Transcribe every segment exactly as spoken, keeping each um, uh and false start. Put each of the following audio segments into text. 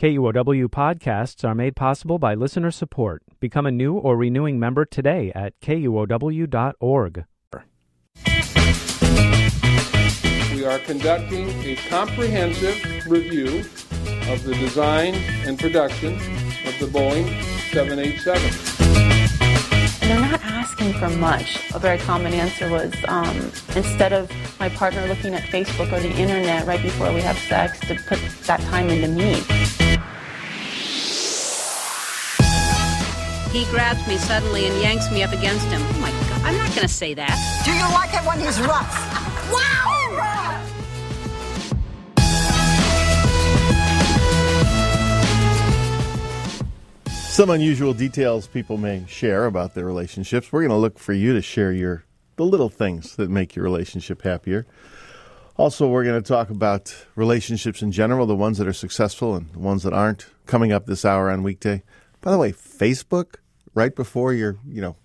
K U O W podcasts are made possible by listener support. Become a new or renewing member today at K U O W dot org. We are conducting a comprehensive review of the design and production of the Boeing seven eighty-seven. They're not asking for much. A very common answer was, um, instead of my partner looking at Facebook or the internet right before we have sex, to put that time into me. He grabs me suddenly and yanks me up against him. Oh my God, I'm not going to say that. Do you like it when he's rough? Wow! Some unusual details people may share about their relationships. We're going to look for you to share your the little things that make your relationship happier. Also, we're going to talk about relationships in general, the ones that are successful and the ones that aren't, coming up this hour on weekday. By the way, Facebook, right before your, you know,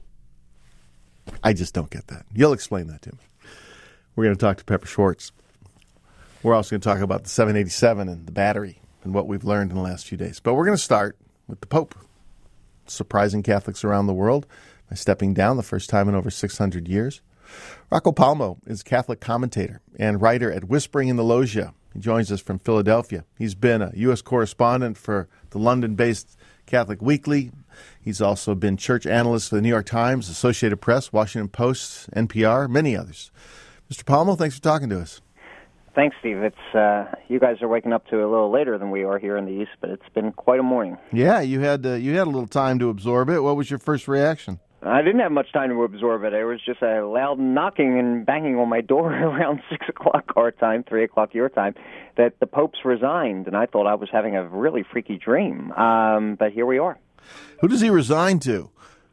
I just don't get that. You'll explain that to me. We're going to talk to Pepper Schwartz. We're also going to talk about the seven eighty-seven and the battery and what we've learned in the last few days. But we're going to start with the Pope, surprising Catholics around the world by stepping down the first time in over six hundred years. Rocco Palmo is Catholic commentator and writer at Whispering in the Loggia. He joins us from Philadelphia. He's been a U S correspondent for the London-based Catholic Weekly. He's also been church analyst for the New York Times, Associated Press, Washington Post, N P R, many others. Mister Palmo, thanks for talking to us. Thanks, Steve. It's uh, you guys are waking up to a little later than we are here in the East, but it's been quite a morning. Yeah, you had uh, you had a little time to absorb it. What was your first reaction? I didn't have much time to absorb it. There was just a loud knocking and banging on my door around six o'clock our time, three o'clock your time, that the Pope's resigned, and I thought I was having a really freaky dream. Um, but here we are. Who does he resign to?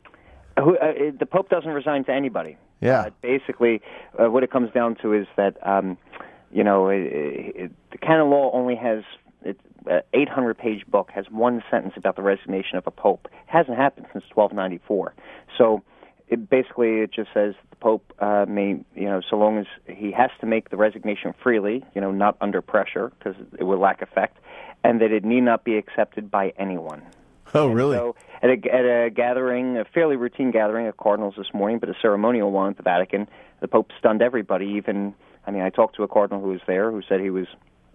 Who, uh, the Pope doesn't resign to anybody. Yeah. Uh, basically, uh, what it comes down to is that, um, you know, it, it, the canon law only has, it, uh, eight hundred page book has one sentence about the resignation of a Pope. It hasn't happened since twelve ninety-four. So it basically it just says the Pope uh, may, you know, so long as he has to make the resignation freely, you know, not under pressure because it will lack effect, and that it need not be accepted by anyone. Oh, and really? So at a, at a gathering, a fairly routine gathering of cardinals this morning, but a ceremonial one at the Vatican, the Pope stunned everybody. Even, I mean, I talked to a cardinal who was there who said he was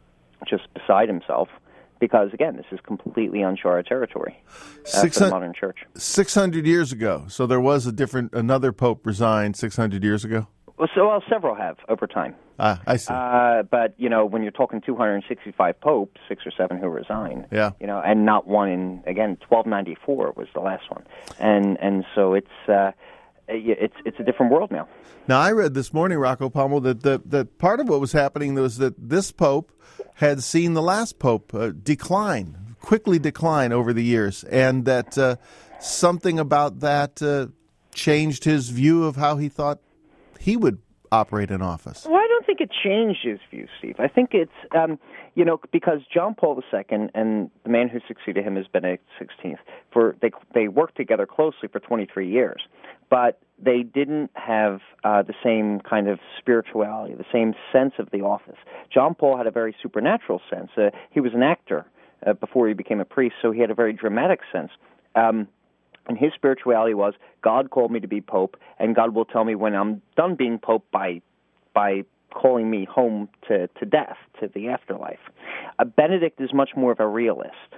just beside himself because, again, this is completely uncharted territory uh, for the modern church. six hundred years ago. So there was a different, another Pope resigned six hundred years ago? Well, so well, several have over time. Ah, I see. Uh, but, you know, when you're talking two hundred sixty-five popes, six or seven who resigned, yeah. you know, and not one in, again, twelve ninety-four was the last one. And and so it's uh, it's it's a different world now. Now, I read this morning, Rocco Palmo, that, that, that part of what was happening was that this Pope had seen the last Pope uh, decline, quickly decline over the years, and that uh, something about that uh, changed his view of how he thought he would operate in office. Well, I don't think it changed his view, Steve. I think it's, um, you know, because John Paul the Second and the man who succeeded him is Benedict the sixteenth, for they they worked together closely for twenty-three years, but they didn't have uh, the same kind of spirituality, the same sense of the office. John Paul had a very supernatural sense. Uh, he was an actor uh, before he became a priest, so he had a very dramatic sense. Um, And his spirituality was, God called me to be Pope, and God will tell me when I'm done being Pope by by calling me home to, to death, to the afterlife. Uh, Benedict is much more of a realist.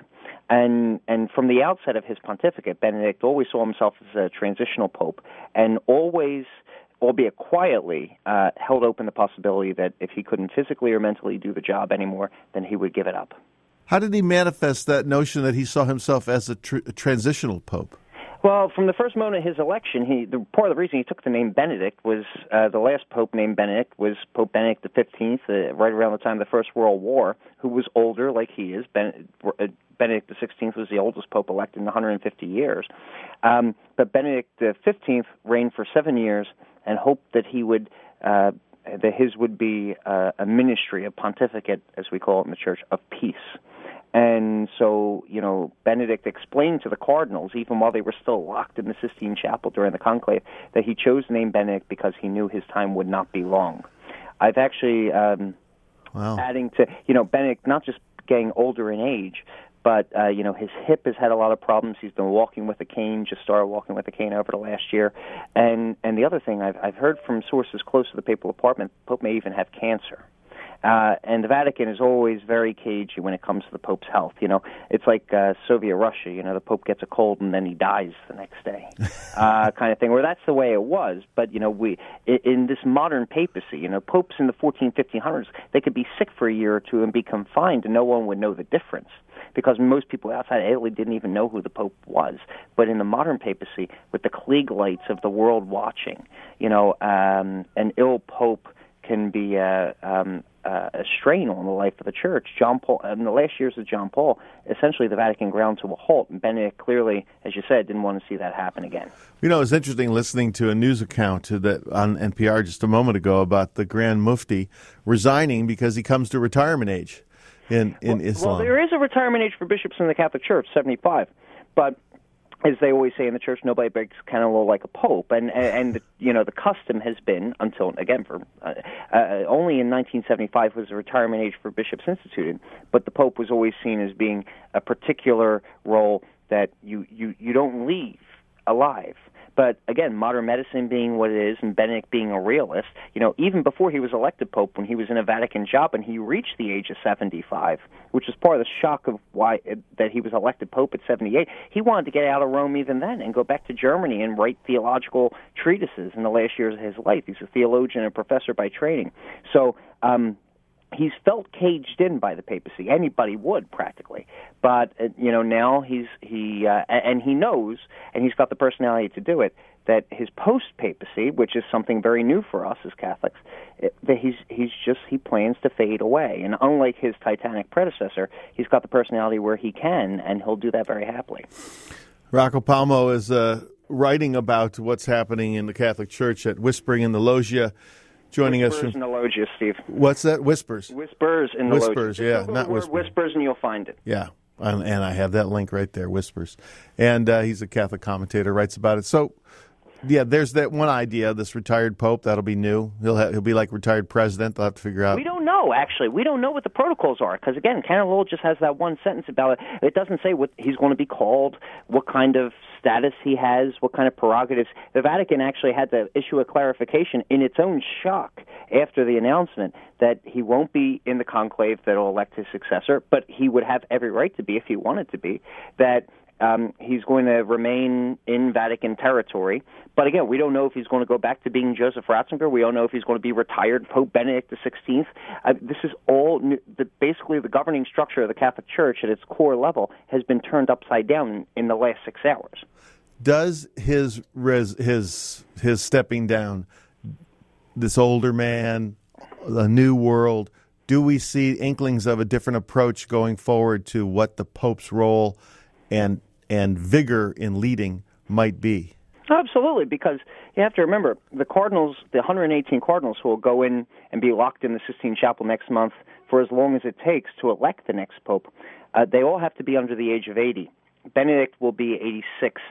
And and from the outset of his pontificate, Benedict always saw himself as a transitional Pope, and always, albeit quietly, uh, held open the possibility that if he couldn't physically or mentally do the job anymore, then he would give it up. How did he manifest that notion that he saw himself as a, tr- a transitional Pope? Well, from the first moment of his election, he the, part of the reason he took the name Benedict was uh, the last Pope named Benedict was Pope Benedict the fifteenth, uh, right around the time of the First World War, who was older like he is. Ben, uh, Benedict the sixteenth was the oldest Pope elected in one hundred fifty years. Um, but Benedict the fifteenth reigned for seven years and hoped that he would, uh, that his would be uh, a ministry, a pontificate, as we call it in the Church, of peace. And so, you know, Benedict explained to the cardinals, even while they were still locked in the Sistine Chapel during the conclave, that he chose the name Benedict because he knew his time would not be long. I've actually, um, wow. adding to, you know, Benedict not just getting older in age. But, uh, you know, his hip has had a lot of problems. He's been walking with a cane, just started walking with a cane over the last year. And and the other thing, I've, I've heard from sources close to the papal apartment, the Pope may even have cancer. Uh, and the Vatican is always very cagey when it comes to the Pope's health. You know, it's like uh, Soviet Russia. You know, the Pope gets a cold and then he dies the next day, uh, kind of thing. Where that's the way it was. But you know, we in, in this modern papacy, you know, popes in the fourteen, fifteen hundreds, they could be sick for a year or two and be confined, and no one would know the difference. Because most people outside Italy didn't even know who the Pope was. But in the modern papacy, with the Klieg lights of the world watching, you know, um, an ill Pope can be a, um, a strain on the life of the Church. John Paul, in the last years of John Paul, essentially the Vatican ground to a halt. And Benedict clearly, as you said, didn't want to see that happen again. You know, it's interesting listening to a news account that on N P R just a moment ago about the Grand Mufti resigning because he comes to retirement age. In, in well, Islam. Well, there is a retirement age for bishops in the Catholic Church, seventy-five. But as they always say in the Church, nobody breaks canon law like a pope. And, and, and the, you know, the custom has been, until, again, for uh, uh, only in nineteen seventy-five was the retirement age for bishops instituted. But the Pope was always seen as being a particular role that you, you, you don't leave alive. But again, modern medicine being what it is, and Benedict being a realist, you know, even before he was elected Pope, when he was in a Vatican job and he reached the age of seventy-five, which was part of the shock of why that he was elected Pope at seventy-eight, he wanted to get out of Rome even then and go back to Germany and write theological treatises in the last years of his life. He's a theologian and professor by training. So, um, he's felt caged in by the papacy. Anybody would, practically. But, uh, you know, now he's, he, uh, and he knows, and he's got the personality to do it, that his post-papacy, which is something very new for us as Catholics, that he's, he's just, he plans to fade away. And unlike his titanic predecessor, he's got the personality where he can, and he'll do that very happily. Rocco Palmo is uh, writing about what's happening in the Catholic Church at Whispering in the Loggia. Joining Whispers us from in the Loggia, Steve. What's that? Whispers. Whispers in the Whispers, Loggia. yeah, Google not the word Whispers. Whispers, and you'll find it. Yeah, and, and I have that link right there. Whispers, and uh, he's a Catholic commentator. Writes about it. So, yeah, there's that one idea. This retired Pope that'll be new. He'll ha- he'll be like retired president. They'll have to figure out. We don't know, actually. We don't know what the protocols are because again, canon law just has that one sentence about it. It doesn't say what he's going to be called, what kind of status he has, what kind of prerogatives. The Vatican actually had to issue a clarification in its own shock after the announcement that he won't be in the conclave that will elect his successor, but he would have every right to be if he wanted to be, that um, he's going to remain in Vatican territory. But again, we don't know if he's going to go back to being Joseph Ratzinger. We don't know if he's going to be retired Pope Benedict the sixteenth. Uh, this is all new. The, basically the governing structure of the Catholic Church at its core level has been turned upside down in, in the last six hours. Does his res, his his stepping down, this older man, the new world, do we see inklings of a different approach going forward to what the Pope's role and and vigor in leading might be? Absolutely, because you have to remember, the cardinals, the one hundred eighteen cardinals who will go in and be locked in the Sistine Chapel next month for as long as it takes to elect the next pope, uh, they all have to be under the age of eighty. Benedict will be eighty-six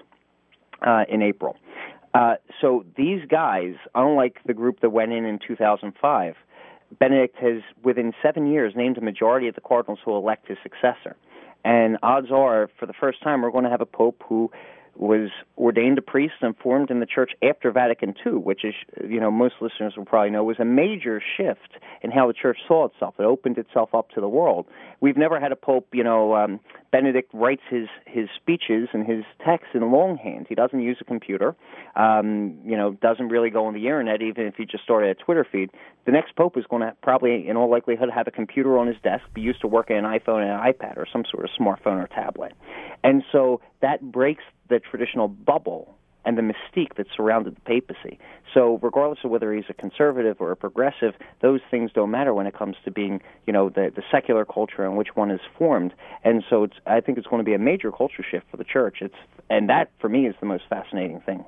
uh, in April. Uh, so these guys, unlike the group that went in in two thousand five, Benedict has, within seven years, named a majority of the cardinals who will elect his successor. And odds are, for the first time, we're going to have a pope who was ordained a priest and formed in the church after Vatican Two, which is, you know, most listeners will probably know, was a major shift in how the church saw itself. It opened itself up to the world. We've never had a pope, you know, um, Benedict writes his, his speeches and his texts in longhand. He doesn't use a computer, um, you know, doesn't really go on the internet, even if he just started a Twitter feed. The next pope is going to probably, in all likelihood, have a computer on his desk, be used to working an iPhone and an iPad or some sort of smartphone or tablet. And so that breaks the traditional bubble and the mystique that surrounded the papacy. So regardless of whether he's a conservative or a progressive, those things don't matter when it comes to being, you know, the, the secular culture in which one is formed. And so it's, I think it's going to be a major culture shift for the church. It's, and that, for me, is the most fascinating thing.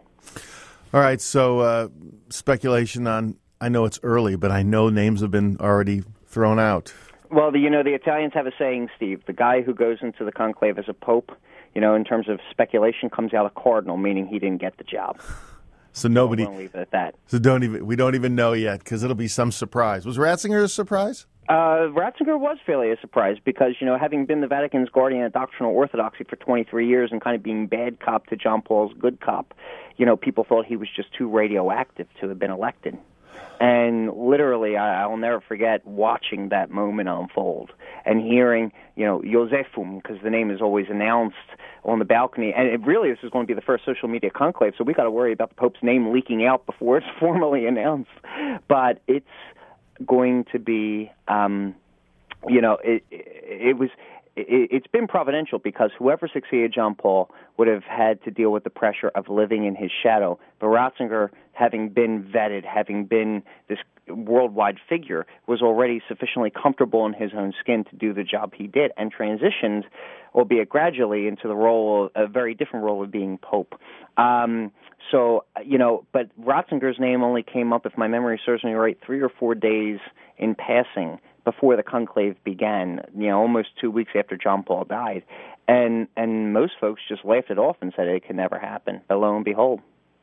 All right, so uh, speculation on, I know it's early, but I know names have been already thrown out. Well, the, you know, the Italians have a saying, Steve, the guy who goes into the conclave as a pope, you know, in terms of speculation, comes out a cardinal, meaning he didn't get the job. So nobody. So we'll leave it at that. So don't even we don't even know yet because it'll be some surprise. Was Ratzinger a surprise? Uh, Ratzinger was fairly a surprise because, you know, having been the Vatican's guardian of doctrinal orthodoxy for twenty-three years and kind of being bad cop to John Paul's good cop, you know, people thought he was just too radioactive to have been elected. And literally, I, I'll never forget watching that moment unfold and hearing, you know, Josefum, because the name is always announced on the balcony. And it really, this is going to be the first social media conclave, so we got to worry about the Pope's name leaking out before it's formally announced. But it's going to be, um, you know, it, it, it was... It's been providential because whoever succeeded John Paul would have had to deal with the pressure of living in his shadow. But Ratzinger, having been vetted, having been this worldwide figure, was already sufficiently comfortable in his own skin to do the job he did and transitioned, albeit gradually, into the role, a very different role of being Pope. Um, so, you know, but Ratzinger's name only came up, if my memory serves me right, three or four days in passing before the conclave began, you know, almost two weeks after John Paul died. And and most folks just laughed it off and said it could never happen. But lo and behold.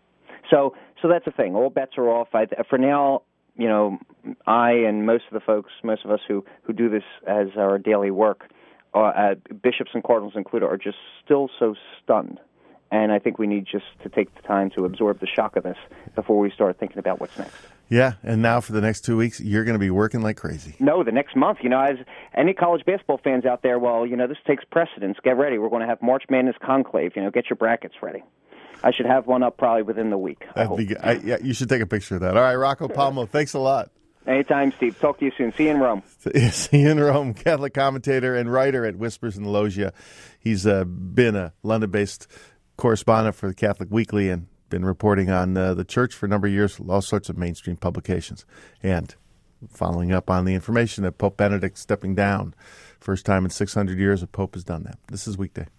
So so that's the thing. All bets are off. I, for now, you know, I and most of the folks, most of us who, who do this as our daily work, uh, uh, bishops and cardinals included, are just still so stunned. And I think we need just to take the time to absorb the shock of this before we start thinking about what's next. Yeah, and now for the next two weeks, you're going to be working like crazy. No, the next month. You know, as any college basketball fans out there, well, you know, this takes precedence. Get ready. We're going to have March Madness Conclave. You know, get your brackets ready. I should have one up probably within the week. I hope. Be, I, yeah, you should take a picture of that. All right, Rocco Palmo, thanks a lot. Anytime, Steve. Talk to you soon. See you in Rome. See you in Rome. Catholic commentator and writer at Whispers in the Loggia. He's uh, been a London-based correspondent for the Catholic Weekly and been reporting on uh, the church for a number of years, all sorts of mainstream publications. And following up on the information that Pope Benedict stepping down. First time in six hundred years a Pope has done that. This is Weekday.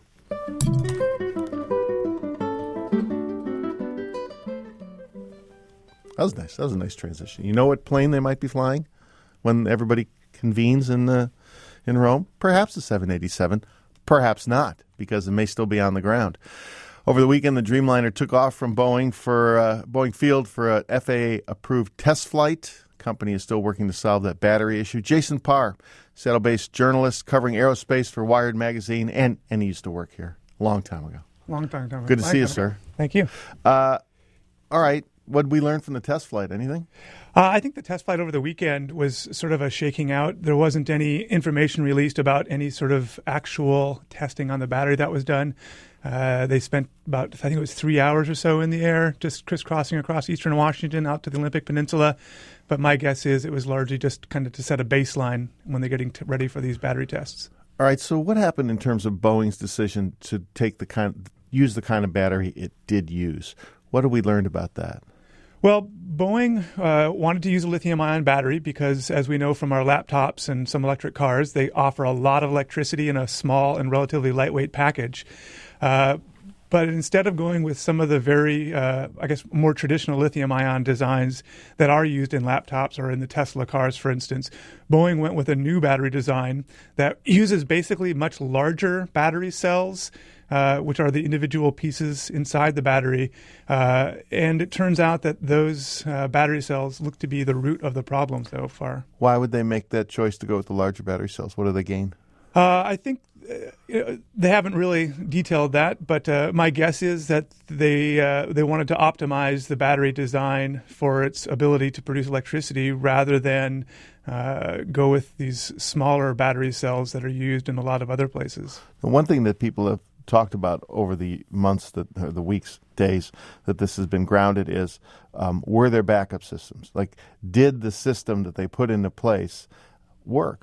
That was nice. That was a nice transition. You know what plane they might be flying when everybody convenes in uh, in Rome? Perhaps the seven eighty-seven. Perhaps not, because it may still be on the ground. Over the weekend, the Dreamliner took off from Boeing for uh, Boeing Field for an F A A-approved test flight. The company is still working to solve that battery issue. Jason Parr, Seattle-based journalist covering aerospace for Wired Magazine, and, and he used to work here a long time ago. Long time ago. Good to see you, sir. Thank you. Uh, all right. What did we learn from the test flight? Anything? Uh, I think the test flight over the weekend was sort of a shaking out. There wasn't any information released about any sort of actual testing on the battery that was done. Uh, they spent about, I think it was three hours or so in the air, just crisscrossing across eastern Washington out to the Olympic Peninsula. But my guess is it was largely just kind of to set a baseline when they're getting t- ready for these battery tests. All right. So what happened in terms of Boeing's decision to take the kind, use the kind of battery it did use? What have we learned about that? Well, Boeing uh, wanted to use a lithium-ion battery because, as we know from our laptops and some electric cars, they offer a lot of electricity in a small and relatively lightweight package. Uh, but instead of going with some of the very, uh, I guess, more traditional lithium-ion designs that are used in laptops or in the Tesla cars, for instance, Boeing went with a new battery design that uses basically much larger battery cells, Uh, which are the individual pieces inside the battery. Uh, and it turns out that those uh, battery cells look to be the root of the problem so far. Why would they make that choice to go with the larger battery cells? What do they gain? Uh, I think uh, they haven't really detailed that, but uh, my guess is that they uh, they wanted to optimize the battery design for its ability to produce electricity rather than uh, go with these smaller battery cells that are used in a lot of other places. The one thing that people have talked about over the months, that or the weeks, days that this has been grounded is, um, were there backup systems? Like, did the system that they put into place work?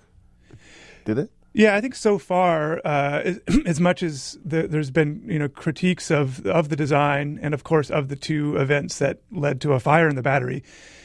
Did it? Yeah, I think so far, uh, as, as much as the, there's been, you know, critiques of of the design and, of course, of the two events that led to a fire in the battery,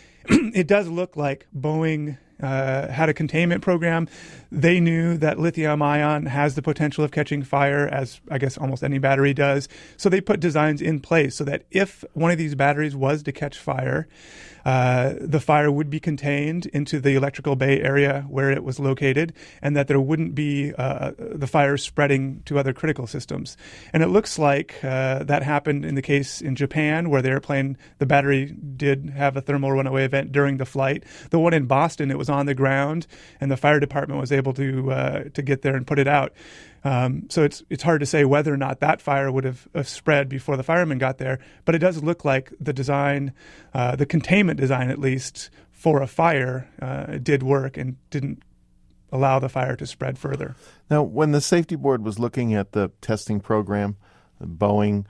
it does look like Boeing uh, had a containment program. They knew that lithium-ion has the potential of catching fire, as I guess almost any battery does. So they put designs in place so that if one of these batteries was to catch fire, uh, the fire would be contained into the electrical bay area where it was located, and that there wouldn't be uh, the fire spreading to other critical systems. And it looks like uh, that happened in the case in Japan, where the airplane, the battery did have a thermal runaway event during the flight. The one in Boston, it was on the ground, and the fire department was able to uh, to get there and put it out. Um, so it's it's hard to say whether or not that fire would have, have spread before the firemen got there, but it does look like the design, uh, the containment design at least, for a fire uh, did work and didn't allow the fire to spread further. Now, when the safety board was looking at the testing program, Boeing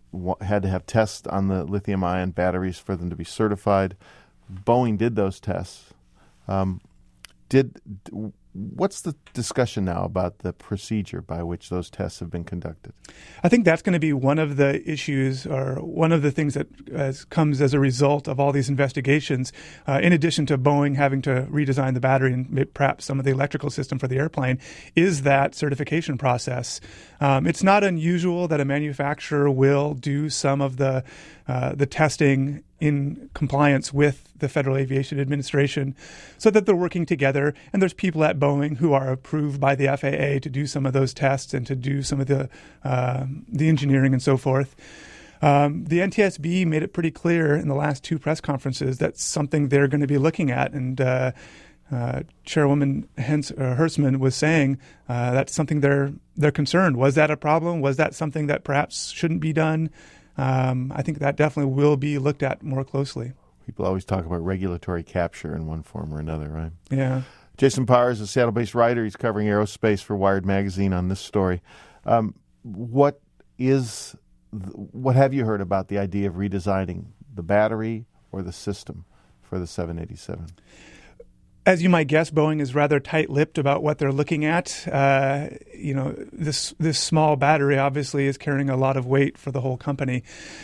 had to have tests on the lithium-ion batteries for them to be certified. Boeing did those tests. Um, did what's the discussion now about the procedure by which those tests have been conducted? I think that's going to be one of the issues, or one of the things that as, comes as a result of all these investigations, uh, in addition to Boeing having to redesign the battery and perhaps some of the electrical system for the airplane, is that certification process. Um, it's not unusual that a manufacturer will do some of the uh, the testing in compliance with the Federal Aviation Administration so that they're working together. And there's people at Boeing who are approved by the F A A to do some of those tests and to do some of the uh, the engineering and so forth. Um, the N T S B made it pretty clear in the last two press conferences that's something they're going to be looking at. And uh, uh, Chairwoman Hens- uh, Hertzman was saying uh, that's something they're they're concerned. Was that a problem? Was that something that perhaps shouldn't be done? Um, I think that definitely will be looked at more closely. People always talk about regulatory capture in one form or another, right? Yeah. Jason Powers is a Seattle-based writer. He's covering aerospace for Wired Magazine on this story. Um, what is, what have you heard about the idea of redesigning the battery or the system for the seven eighty-seven? As you might guess, Boeing is rather tight-lipped about what they're looking at. Uh, you know, this this small battery obviously is carrying a lot of weight for the whole company.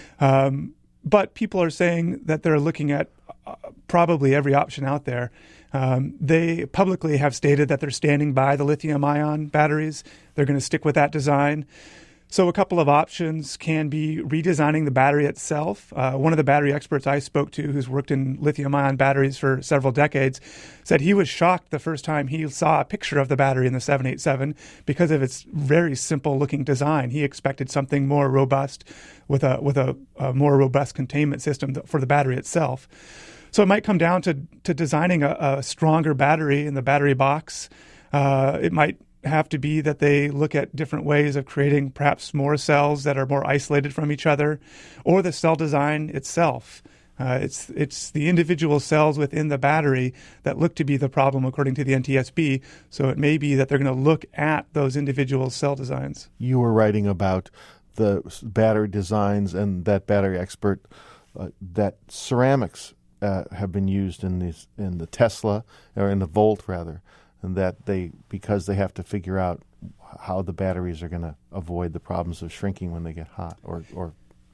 Um, but people are saying that they're looking at uh, probably every option out there. Um, they publicly have stated that they're standing by the lithium-ion batteries. They're going to stick with that design. So a couple of options can be redesigning the battery itself. Uh, one of the battery experts I spoke to, who's worked in lithium-ion batteries for several decades, said he was shocked the first time he saw a picture of the battery in the seven eighty-seven because of its very simple-looking design. He expected something more robust with a with a, a more robust containment system for the battery itself. So it might come down to to designing a, a stronger battery in the battery box. Uh, it might have to be that they look at different ways of creating perhaps more cells that are more isolated from each other, or the cell design itself. Uh, it's it's the individual cells within the battery that look to be the problem, according to the N T S B. So it may be that they're going to look at those individual cell designs. You were writing about the battery designs, and that battery expert, uh, that ceramics uh, have been used in these in the Tesla, or in the Volt rather. And that they, because they have to figure out how the batteries are going to avoid the problems of shrinking when they get hot, or, or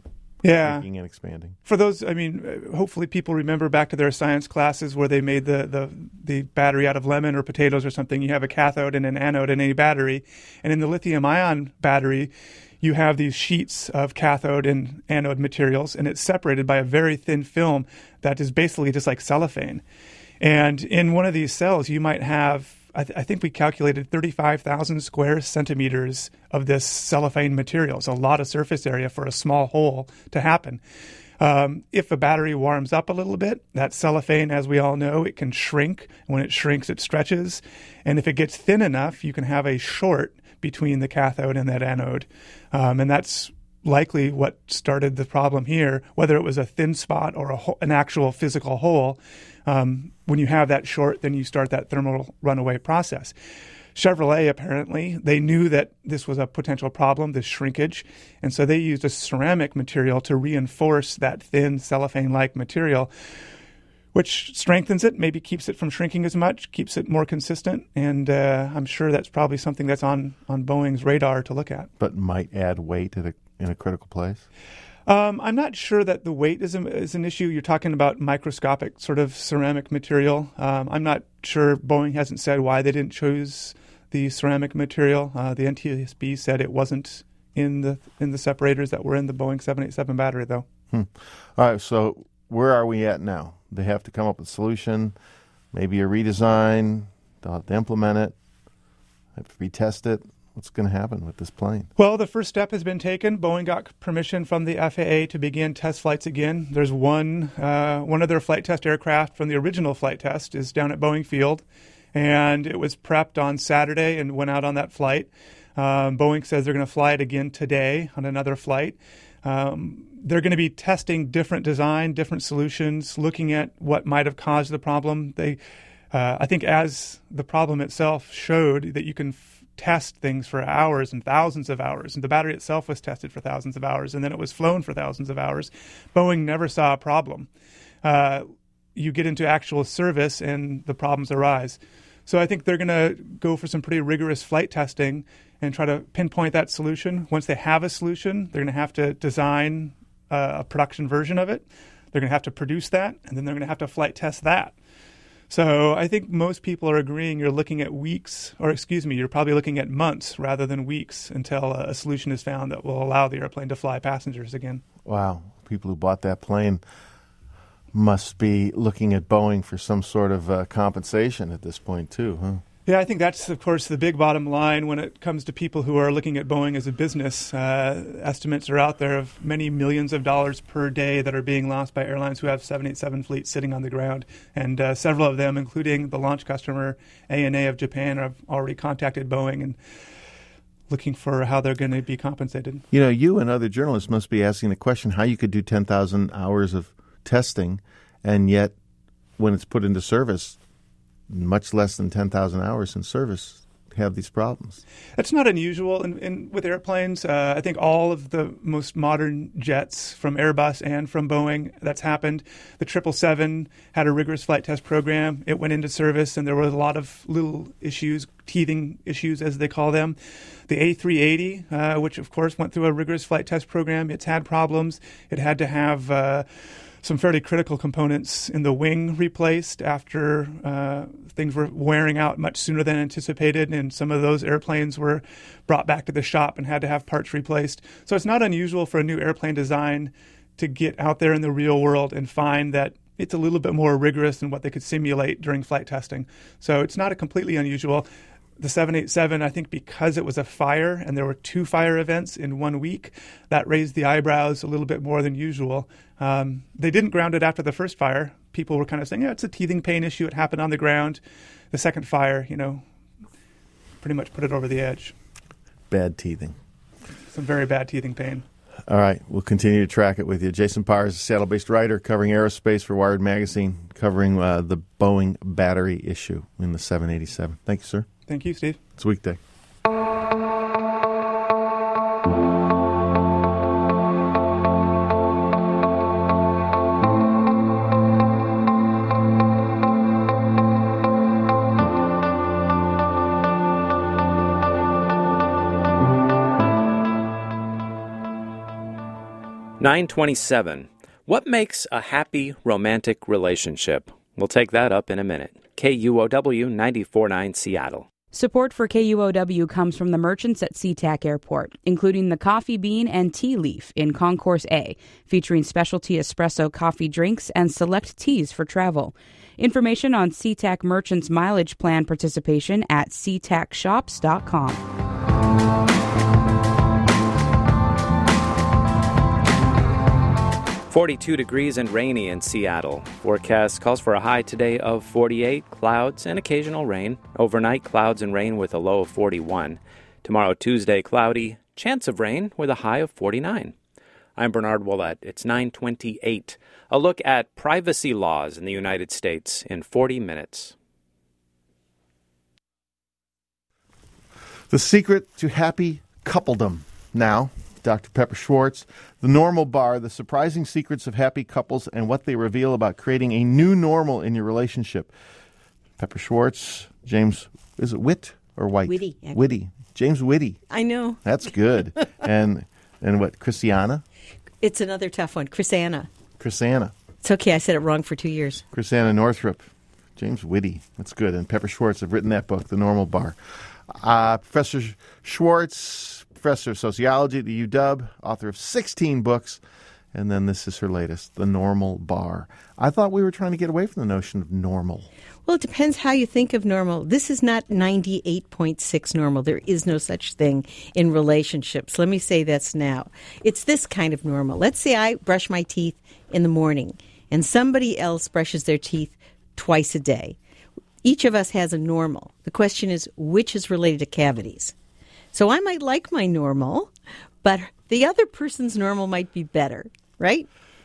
yeah. shrinking and expanding. For those, I mean, hopefully people remember back to their science classes where they made the, the, the battery out of lemon or potatoes or something. You have a cathode and an anode in a battery. And in the lithium-ion battery, you have these sheets of cathode and anode materials, and it's separated by a very thin film that is basically just like cellophane. And in one of these cells, you might have, I, th- I think we calculated thirty-five thousand square centimeters of this cellophane material. It's a lot of surface area for a small hole to happen. Um, if a battery warms up a little bit, that cellophane, as we all know, it can shrink. When it shrinks, it stretches. And if it gets thin enough, you can have a short between the cathode and that anode. Um, and that's likely what started the problem here, whether it was a thin spot or a ho- an actual physical hole. Um, when you have that short, then you start that thermal runaway process. Chevrolet, apparently, they knew that this was a potential problem, this shrinkage, and so they used a ceramic material to reinforce that thin cellophane-like material, which strengthens it, maybe keeps it from shrinking as much, keeps it more consistent, and uh, I'm sure that's probably something that's on, on Boeing's radar to look at. But might add weight at a, in a critical place? Um, I'm not sure that the weight is, a, is an issue. You're talking about microscopic sort of ceramic material. Um, I'm not sure. Boeing hasn't said why they didn't choose the ceramic material. Uh, the N T S B said it wasn't in the in the separators that were in the Boeing seven eighty-seven battery, though. Hmm. All right. So where are we at now? They have to come up with a solution, maybe a redesign. They'll have to implement it, have to retest it. What's going to happen with this plane? Well, the first step has been taken. Boeing got permission from the F A A to begin test flights again. There's one uh, one of their flight test aircraft from the original flight test is down at Boeing Field, and it was prepped on Saturday and went out on that flight. Um, Boeing says they're going to fly it again today on another flight. Um, they're going to be testing different design, different solutions, looking at what might have caused the problem. They, uh, I think as the problem itself showed that you can f- test things for hours and thousands of hours, and the battery itself was tested for thousands of hours, and then it was flown for thousands of hours. Boeing never saw a problem. Uh, you get into actual service and the problems arise. So I think they're going to go for some pretty rigorous flight testing and try to pinpoint that solution. Once they have a solution, they're going to have to design uh, a production version of it. They're going to have to produce that, and then they're going to have to flight test that. So I think most people are agreeing you're looking at weeks, or excuse me, you're probably looking at months rather than weeks until a solution is found that will allow the airplane to fly passengers again. Wow. People who bought that plane must be looking at Boeing for some sort of uh, compensation at this point too, huh? Yeah, I think that's, of course, the big bottom line when it comes to people who are looking at Boeing as a business. Uh, estimates are out there of many millions of dollars per day that are being lost by airlines who have seven eighty-seven fleets sitting on the ground. And uh, several of them, including the launch customer A N A of Japan, have already contacted Boeing and looking for how they're going to be compensated. You know, you and other journalists must be asking the question how you could do ten thousand hours of testing, and yet when it's put into service, much less than ten thousand hours in service, have these problems. That's not unusual in, in, with airplanes. Uh, I think all of the most modern jets from Airbus and from Boeing, that's happened. The triple seven had a rigorous flight test program. It went into service, and there were a lot of little issues, teething issues as they call them. The A three eighty, uh, which of course went through a rigorous flight test program, it's had problems. It had to have Uh, some fairly critical components in the wing replaced after uh, things were wearing out much sooner than anticipated, and some of those airplanes were brought back to the shop and had to have parts replaced. So it's not unusual for a new airplane design to get out there in the real world and find that it's a little bit more rigorous than what they could simulate during flight testing. So it's not a completely unusual. The seven eighty-seven, I think because it was a fire and there were two fire events in one week, that raised the eyebrows a little bit more than usual. Um, they didn't ground it after the first fire. People were kind of saying, yeah, it's a teething pain issue. It happened on the ground. The second fire, you know, pretty much put it over the edge. Bad teething. Some very bad teething pain. All right. We'll continue to track it with you. Jason Powers, a Seattle-based writer covering aerospace for Wired Magazine, covering uh, the Boeing battery issue in the seven eighty-seven. Thank you, sir. Thank you, Steve. It's a weekday. nine twenty-seven. What makes a happy romantic relationship? We'll take that up in a minute. K U O W ninety-four point nine Seattle. Support for K U O W comes from the merchants at SeaTac Airport, including the Coffee Bean and Tea Leaf in Concourse A, featuring specialty espresso coffee drinks and select teas for travel. Information on SeaTac Merchants Mileage Plan participation at sea tac shops dot com. forty-two degrees and rainy in Seattle. Forecast calls for a high today of forty-eight, clouds and occasional rain. Overnight, clouds and rain with a low of forty-one. Tomorrow, Tuesday, cloudy, chance of rain with a high of forty-nine. I'm Bernard Ouellette. It's nine twenty-eight. A look at privacy laws in the United States in forty minutes. The secret to happy coupledom now. Doctor Pepper Schwartz, The Normal Bar, The Surprising Secrets of Happy Couples and What They Reveal About Creating a New Normal in Your Relationship. Pepper Schwartz, James, is it Witt or White? Whitty. Yeah. Whitty. James Whitty. I know. That's good. and and what, Christiana? It's another tough one. Chrisanna. Chrisanna. It's okay. I said it wrong for two years. Chrisanna Northrup. James Whitty. That's good. And Pepper Schwartz have written that book, The Normal Bar. Uh, Professor Schwartz, professor of sociology at the U W, author of sixteen books, And then this is her latest, The Normal Bar. I thought we were trying to get away from the notion of normal. Well, it depends how you think of normal. This is not ninety-eight point six normal. There is no such thing in relationships. Let me say this now. It's this kind of normal. Let's say I brush my teeth in the morning and somebody else brushes their teeth twice a day. Each of us has a normal. The question is, which is related to cavities? So I might like my normal, but the other person's normal might be better, right?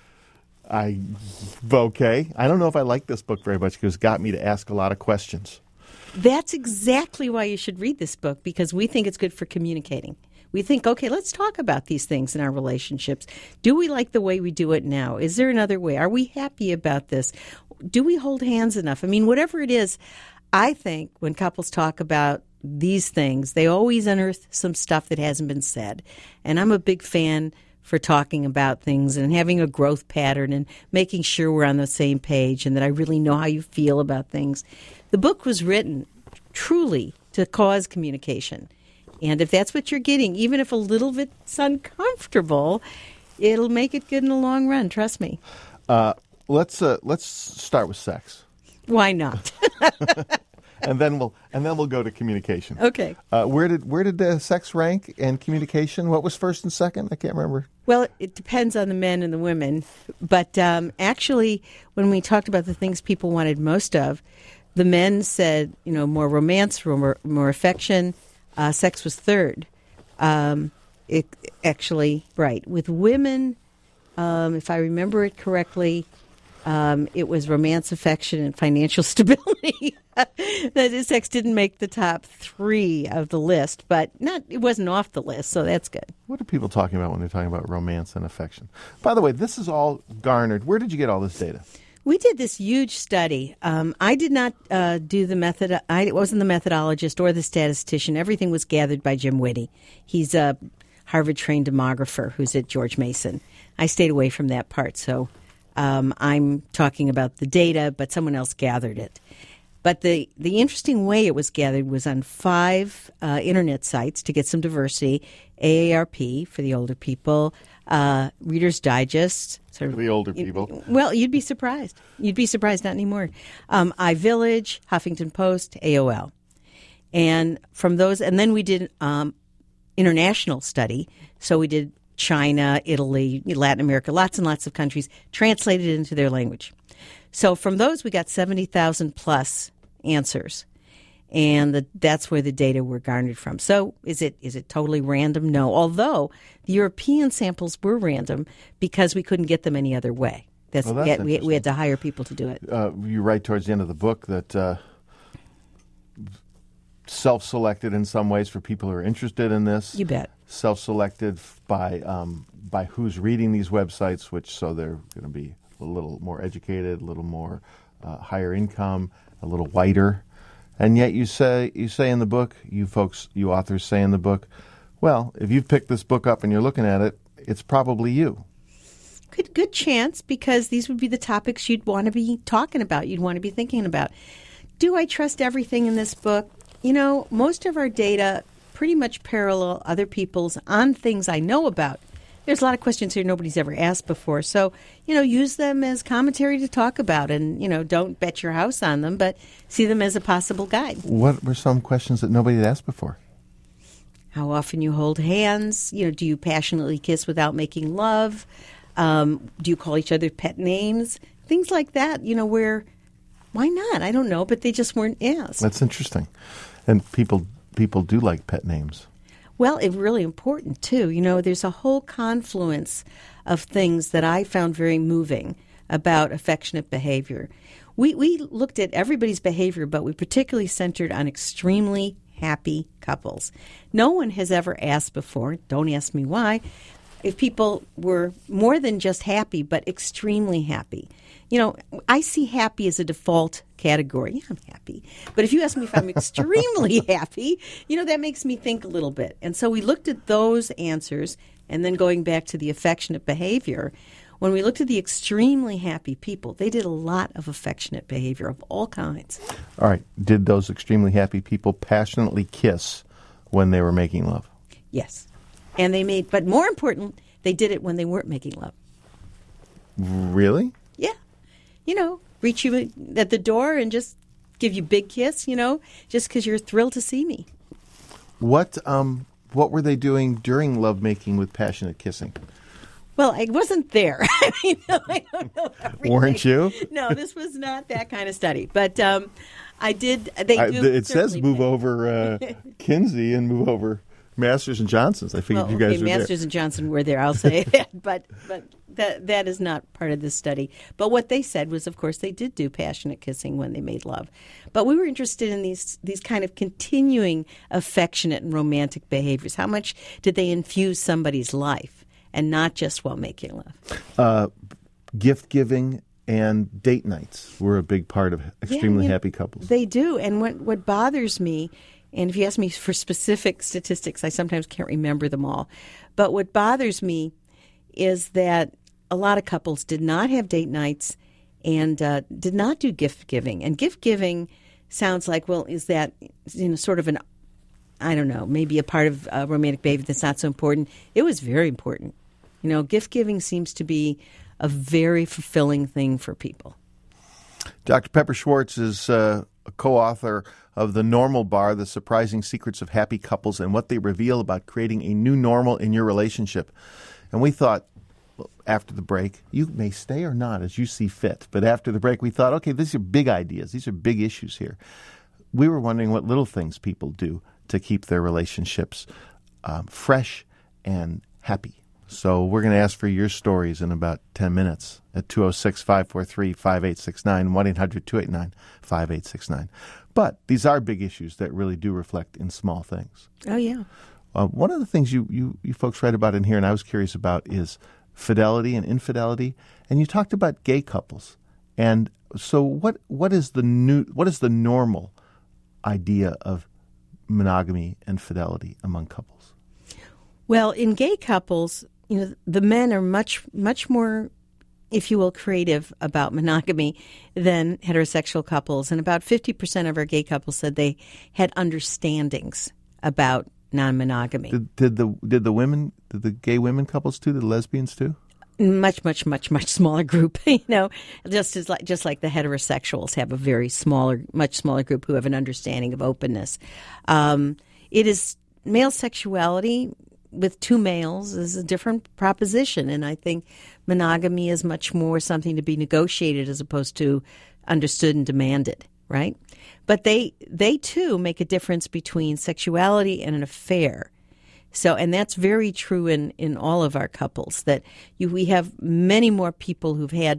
I, okay. I don't know if I like this book very much because it got me to ask a lot of questions. That's exactly why you should read this book, because we think it's good for communicating. We think, okay, let's talk about these things in our relationships. Do we like the way we do it now? Is there another way? Are we happy about this? Do we hold hands enough? I mean, whatever it is, I think when couples talk about these things, they always unearth some stuff that hasn't been said. And I'm a big fan for talking about things and having a growth pattern and making sure we're on the same page and that I really know how you feel about things. The book was written truly to cause communication. And if that's what you're getting, even if a little bit's uncomfortable, it'll make it good in the long run. Trust me. Uh, let's uh, let's start with sex. Why not? And then we'll and then we'll go to communication. Okay. Uh, where did where did uh, sex rank and communication? What was first and second? I can't remember. Well, it depends on the men and the women. But um, actually, when we talked about the things people wanted most of, the men said, you know, more romance, more, more affection. Uh, sex was third. Um, it actually, right. With women, um, if I remember it correctly, um, it was romance, affection, and financial stability. That is, sex didn't make the top three of the list, but not it wasn't off the list, so that's good. What are people talking about when they're talking about romance and affection? By the way, this is all garnered. Where did you get all this data? We did this huge study. Um, I did not uh, do the method. I wasn't the methodologist or the statistician. Everything was gathered by Jim Whitty. He's a Harvard-trained demographer who's at George Mason. I stayed away from that part, so um, I'm talking about the data, but someone else gathered it. But the, the interesting way it was gathered was on five uh, internet sites to get some diversity. A A R P for the older people, uh, Reader's Digest. Sort of, for the older people. Well, you'd be surprised. You'd be surprised, not anymore. Um, iVillage, Huffington Post, A O L. And from those, and then we did um, international study. So we did China, Italy, Latin America, lots and lots of countries, translated into their language. So from those, we got seventy thousand plus answers, and the, that's where the data were garnered from. So is it is it totally random? No, although the European samples were random because we couldn't get them any other way. That's, well, that's we, had, we, we had to hire people to do it. Uh, you write towards the end of the book that uh, self-selected in some ways for people who are interested in this. You bet. Self-selected by um, by who's reading these websites, which so they're going to be a little more educated, a little more uh, higher income, a little whiter. And yet you say you say in the book, you folks, you authors say in the book, well, if you've picked this book up and you're looking at it, it's probably you. Good, good chance, because these would be the topics you'd want to be talking about, you'd want to be thinking about. Do I trust everything in this book? You know, most of our data pretty much parallel other people's on things I know about. There's a lot of questions here nobody's ever asked before. So, you know, use them as commentary to talk about, and, you know, don't bet your house on them, but see them as a possible guide. What were some questions that nobody had asked before? How often you hold hands? You know, do you passionately kiss without making love? Um, do you call each other pet names? Things like that, you know, where, why not? I don't know, but they just weren't asked. That's interesting. And people people do like pet names. Well, it's really important, too. You know, there's a whole confluence of things that I found very moving about affectionate behavior. We we looked at everybody's behavior, but we particularly centered on extremely happy couples. No one has ever asked before, don't ask me why, if people were more than just happy, but extremely happy. You know, I see happy as a default category. Yeah, I'm happy. But if you ask me if I'm extremely happy, you know, that makes me think a little bit. And so we looked at those answers, and then going back to the affectionate behavior, when we looked at the extremely happy people, they did a lot of affectionate behavior of all kinds. All right. Did those extremely happy people passionately kiss when they were making love? Yes. And they made, but more important, they did it when they weren't making love. Really? Yeah. You know, reach you at the door and just give you a big kiss, you know, just because you're thrilled to see me. What um what were they doing during lovemaking with passionate kissing? Well, I wasn't there. I mean, I don't know everything. Weren't you? No, this was not that kind of study. But um, I did. They I, do. it says certainly move pay. over uh, Kinsey and move over Masters and Johnsons. I figured Well, you guys okay, were Masters there. and Johnson were there. I'll say that, but but that that is not part of this study. But what they said was, of course, they did do passionate kissing when they made love. But we were interested in these these kind of continuing affectionate and romantic behaviors. How much did they infuse somebody's life, and not just while making love? Uh, gift giving and date nights were a big part of extremely Yeah, you know, happy couples. They do. And what what bothers me, and if you ask me for specific statistics, I sometimes can't remember them all. But what bothers me is that a lot of couples did not have date nights and uh, did not do gift giving. And gift giving sounds like, well, is that, you know, sort of an, I don't know, maybe a part of uh, romantic behavior that's not so important. It was very important. You know, gift giving seems to be a very fulfilling thing for people. Doctor Pepper Schwartz is uh, a co-author of The Normal Bar, The Surprising Secrets of Happy Couples and What They Reveal About Creating a New Normal in Your Relationship. And we thought, well, after the break, you may stay or not as you see fit, but after the break we thought, okay, these are big ideas. These are big issues here. We were wondering what little things people do to keep their relationships um, fresh and happy. So we're going to ask for your stories in about ten minutes at two oh six, five four three, five eight six nine, one eight hundred, two eight nine, five eight six nine. But these are big issues that really do reflect in small things. Oh, yeah. Uh, one of the things you, you, you folks write about in here, and I was curious about, is fidelity and infidelity. And you talked about gay couples. And so what what is the new what is the normal idea of monogamy and fidelity among couples? Well, in gay couples, you know, the men are much, much more, if you will, creative about monogamy than heterosexual couples. And about fifty percent of our gay couples said they had understandings about non-monogamy. Did, did the did the women, did the gay women couples too, did the lesbians too? Much, much, much, much smaller group. You know, just as like just like the heterosexuals have a very smaller, much smaller group who have an understanding of openness. Um, it is male sexuality with two males is a different proposition, and I think monogamy is much more something to be negotiated as opposed to understood and demanded, right? But they they too make a difference between sexuality and an affair. So, and that's very true in, in all of our couples, that you, we have many more people who've had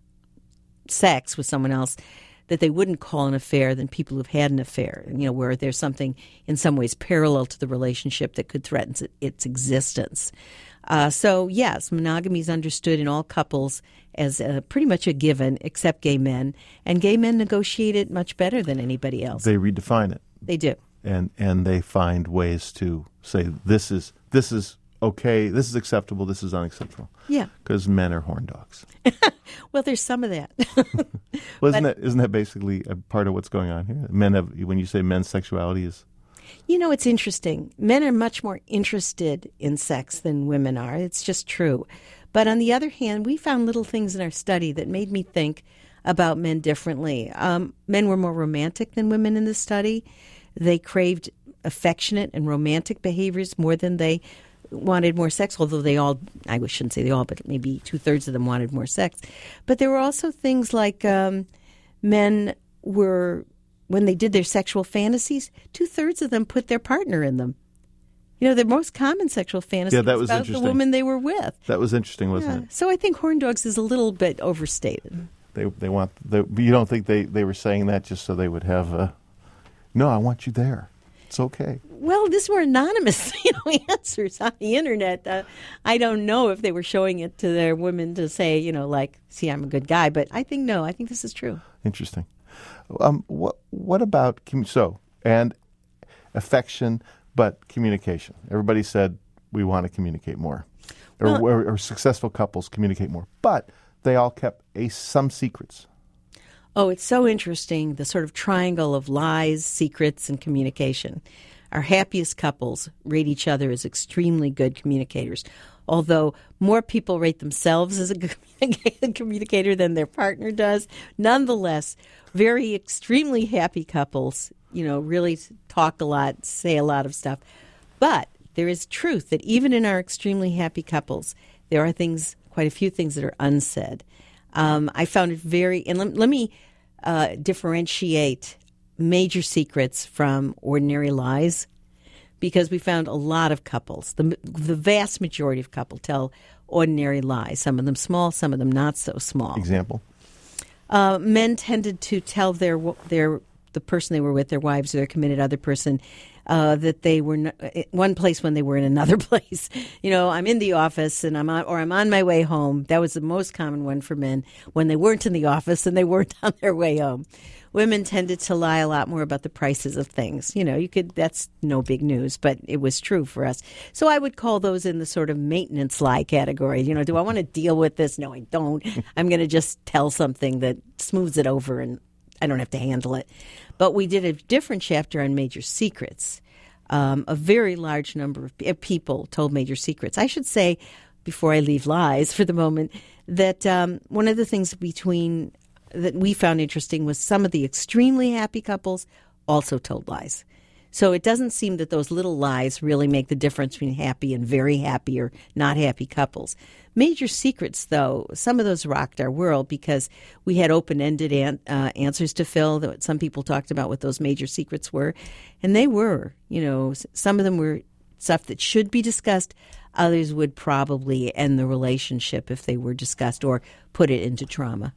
sex with someone else that they wouldn't call an affair than people who've had an affair, you know, where there's something in some ways parallel to the relationship that could threaten its existence. Uh, so, yes, monogamy is understood in all couples as a, pretty much a given, except gay men. And gay men negotiate it much better than anybody else. They redefine it. They do. And and they find ways to say, this is this is okay, this is acceptable, this is unacceptable. Yeah. Because men are horn dogs. Well, there's some of that. Well, isn't that isn't that basically a part of what's going on here? Men have, when you say men's sexuality is... You know, it's interesting. Men are much more interested in sex than women are. It's just true. But on the other hand, we found little things in our study that made me think about men differently. Um, men were more romantic than women in the study. They craved affectionate and romantic behaviors more than they wanted more sex, although they all, I shouldn't say they all, but maybe two-thirds of them wanted more sex. But there were also things like um, men were, when they did their sexual fantasies, two-thirds of them put their partner in them. You know, the most common sexual fantasy yeah, that was was about the woman they were with. That was interesting, wasn't yeah. it? So I think horn dogs is a little bit overstated. They they want, they, you don't think they, they were saying that just so they would have a, no, I want you there. It's okay. Well, these were anonymous, you know, answers on the internet. Uh, I don't know if they were showing it to their women to say, you know, like, see, I'm a good guy. But I think, no, I think this is true. Interesting. Um, what what about, so, and affection, but communication? Everybody said we want to communicate more. Or, Well- or, or successful couples communicate more. But they all kept a some secrets. Oh, it's so interesting, the sort of triangle of lies, secrets, and communication. our happiest couples rate each other as extremely good communicators. Although more people rate themselves as a good communicator than their partner does, nonetheless, very extremely happy couples, you know, really talk a lot, say a lot of stuff. But there is truth that even in our extremely happy couples, there are things, quite a few things that are unsaid. Um, I found it very, and let, let me uh, differentiate major secrets from ordinary lies, because we found a lot of couples, the the vast majority of couples tell ordinary lies, some of them small, some of them not so small. Example? Uh, men tended to tell their their the person they were with, their wives or their committed other person, uh, that they were in one place when they were in another place. You know, I'm in the office and I'm on, or I'm on my way home. That was the most common one for men, when they weren't in the office and they weren't on their way home. Women tended to lie a lot more about the prices of things. You know, you could, that's no big news, but it was true for us. So I would call those in the sort of maintenance lie category. You know, do I want to deal with this? No, I don't. I'm going to just tell something that smooths it over and I don't have to handle it. But we did a different chapter on major secrets. Um, a very large number of people told major secrets. I should say, before I leave lies for the moment, that um, one of the things between that we found interesting was some of the extremely happy couples also told lies. So it doesn't seem that those little lies really make the difference between happy and very happy or not happy couples. Major secrets, though, some of those rocked our world because we had open-ended an, uh, answers to fill. That some people talked about what those major secrets were. And they were, you know, some of them were stuff that should be discussed. Others would probably end the relationship if they were discussed or put it into trauma.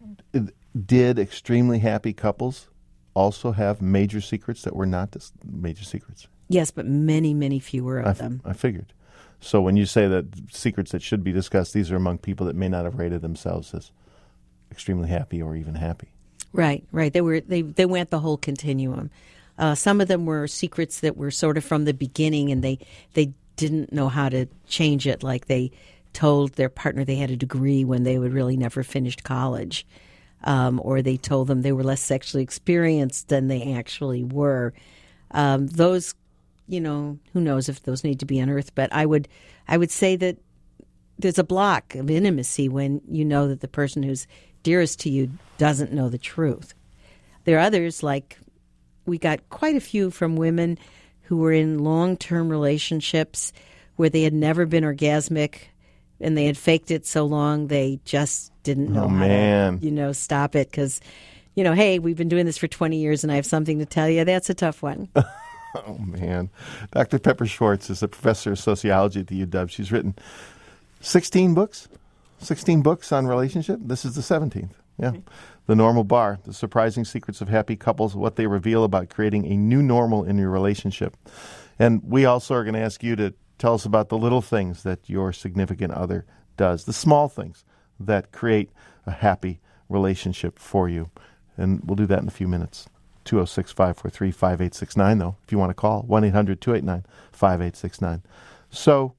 Did extremely happy couples also have major secrets that were not dis- major secrets? Yes, but many, many fewer of I f- them. I figured. So when you say that secrets that should be discussed, these are among people that may not have rated themselves as extremely happy or even happy. Right, right. They were they they went the whole continuum. Uh, some of them were secrets that were sort of from the beginning, and they they didn't know how to change it. Like they told their partner they had a degree when they would really never finished college. Um, or they told them they were less sexually experienced than they actually were. Um, those, you know, who knows if those need to be unearthed. But I would, I would say that there's a block of intimacy when you know that the person who's dearest to you doesn't know the truth. There are others, like we got quite a few from women who were in long-term relationships where they had never been orgasmic, and they had faked it so long they just didn't know oh, how man. to, you know, stop it because, you know, hey, we've been doing this for twenty years and I have something to tell you. That's a tough one. Oh, man. Doctor Pepper Schwartz is a professor of sociology at the U W. She's written sixteen books, sixteen books on relationship. This is the seventeenth. Yeah. Okay. The Normal Bar, The Surprising Secrets of Happy Couples, What They Reveal About Creating a New Normal in Your Relationship. And we also are going to ask you to tell us about the little things that your significant other does, the small things that create a happy relationship for you. And we'll do that in a few minutes. two oh six, five four three, five eight six nine, though, if you want to call. one eight hundred, two eight nine, five eight six nine. So,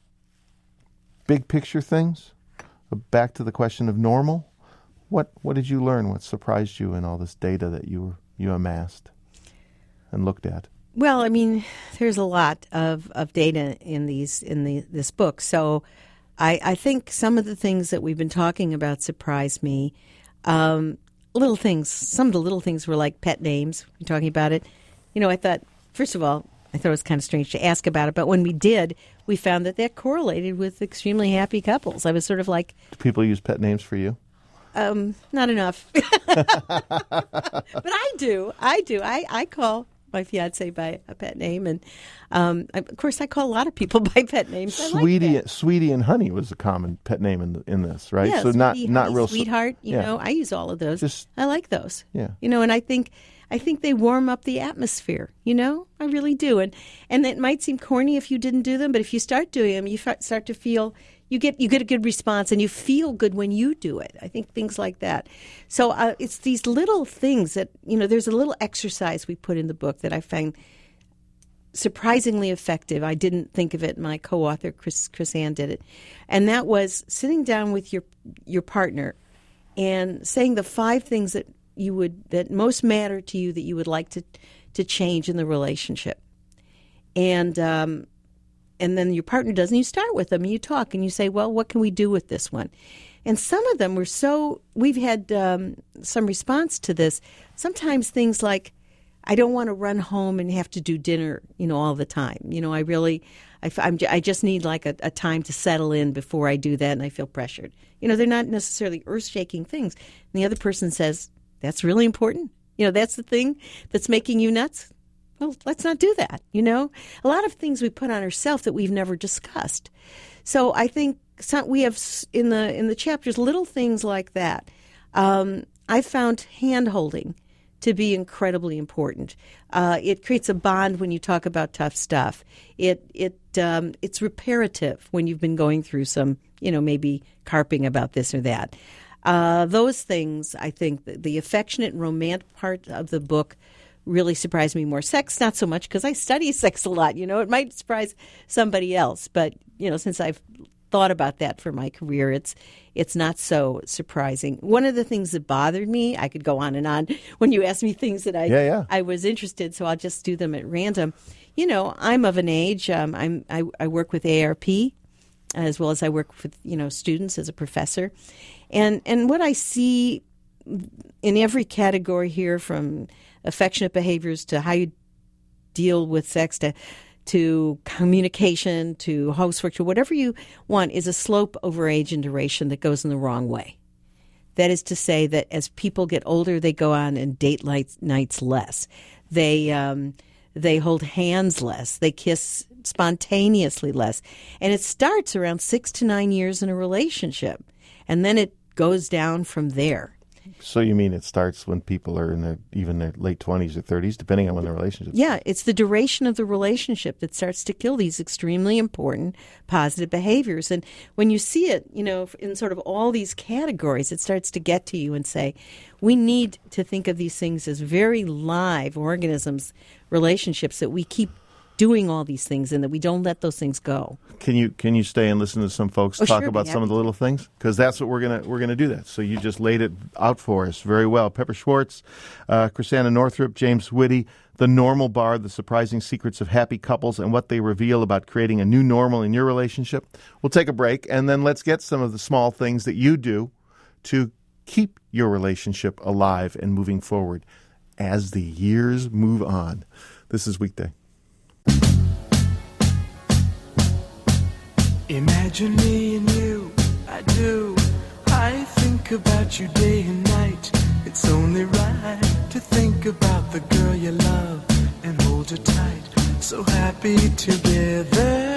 big picture things. Back to the question of normal. What what did you learn? What surprised you in all this data that you you amassed and looked at? Well, I mean, there's a lot of, of data in these in the this book. So I, I think some of the things that we've been talking about surprised me. Um, little things. Some of the little things were like pet names. We're talking about it. You know, I thought, first of all, I thought it was kind of strange to ask about it. But when we did, we found that that correlated with extremely happy couples. I was sort of like... Do people use pet names for you? Um, not enough. But I do. I do. I, I call my fiance by a pet name, and um, I, of course, I call a lot of people by pet names. I Sweetie, like Sweetie, and Honey was a common pet name in the, in this, right? Yeah, so Sweetie, not Honey, not real Sweetheart. You yeah. know, I use all of those. Just, I like those. Yeah, you know, and I think I think they warm up the atmosphere. You know, I really do, and and it might seem corny if you didn't do them, but if you start doing them, you f- start to feel. You get you get a good response, and you feel good when you do it. I think things like that. So uh, it's these little things that, you know, there's a little exercise we put in the book that I find surprisingly effective. I didn't think of it. My co-author, Chris, Chris Ann, did it. And that was sitting down with your your partner and saying the five things that you would that most matter to you that you would like to to change in the relationship. and um, and then your partner does, and you start with them, and you talk, and you say, well, what can we do with this one? And some of them were so, we've had um, some response to this. Sometimes things like, I don't want to run home and have to do dinner, you know, all the time. You know, I really, I, I'm, I just need like a, a time to settle in before I do that, and I feel pressured. You know, they're not necessarily earth-shaking things. And the other person says, that's really important. You know, that's the thing that's making you nuts. Well, let's not do that, you know. A lot of things we put on ourselves that we've never discussed. So I think some, we have in the in the chapters little things like that. Um, I found hand-holding to be incredibly important. Uh, it creates a bond when you talk about tough stuff. It it um, it's reparative when you've been going through some, you know, maybe carping about this or that. Uh, those things, I think, the, the affectionate and romantic part of the book really surprised me more. Sex, not so much, because I study sex a lot. You know, it might surprise somebody else, but you know, since I've thought about that for my career, it's it's not so surprising. One of the things that bothered me, I could go on and on when you asked me things that I yeah, yeah. I was interested, so I'll just do them at random. You know, I'm of an age. Um, I'm I, I work with A A R P, as well as I work with you know students as a professor, and and what I see in every category here, from affectionate behaviors to how you deal with sex to to communication, to housework, to whatever you want, is a slope over age and duration that goes in the wrong way. That is to say that as people get older, they go on and date nights less. They um, they hold hands less. They kiss spontaneously less. And it starts around six to nine years in a relationship. And then it goes down from there. So you mean it starts when people are in their even their late twenties or thirties, depending on when their relationship. Yeah, it's the duration of the relationship that starts to kill these extremely important positive behaviors. And when you see it, you know, in sort of all these categories, it starts to get to you and say, we need to think of these things as very live organisms, relationships that we keep doing all these things and that we don't let those things go. Can you can you stay and listen to some folks oh, talk sure, about some of the little things? Because that's what we're gonna we're gonna do that. So you just laid it out for us very well. Pepper Schwartz, uh, Chrisanna Northrup, James Whitty, The Normal Bar: The Surprising Secrets of Happy Couples and What They Reveal About Creating a New Normal in Your Relationship. We'll take a break, and then let's get some of the small things that you do to keep your relationship alive and moving forward as the years move on. This is Weekday. Imagine me and you, I do. I think about you day and night. It's only right to think about the girl you love and hold her tight. So happy together.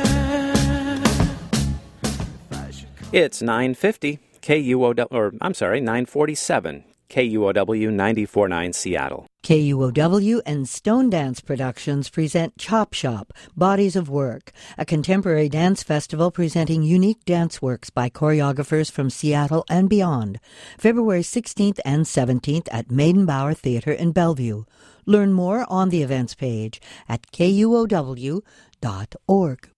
It's nine fifty K U O W, or I'm sorry, nine forty-seven K U O W ninety-four point nine Seattle. K U O W and Stone Dance Productions present Chop Shop, Bodies of Work, a contemporary dance festival presenting unique dance works by choreographers from Seattle and beyond. February sixteenth and seventeenth at Maidenbauer Theater in Bellevue. Learn more on the events page at K U O W dot org.